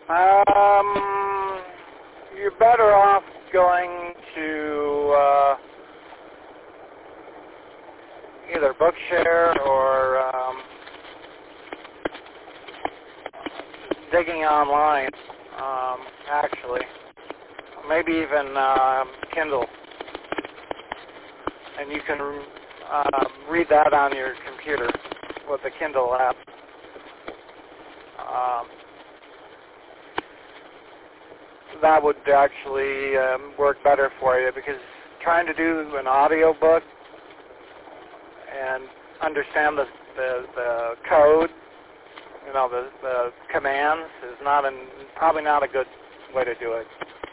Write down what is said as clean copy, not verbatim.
You're better off going to either Bookshare or digging online, actually. Maybe even Kindle. And you can read that on your computer with the Kindle app. That would actually work better for you, because trying to do an audio book and understand the code, the commands, is probably not a good way to do it.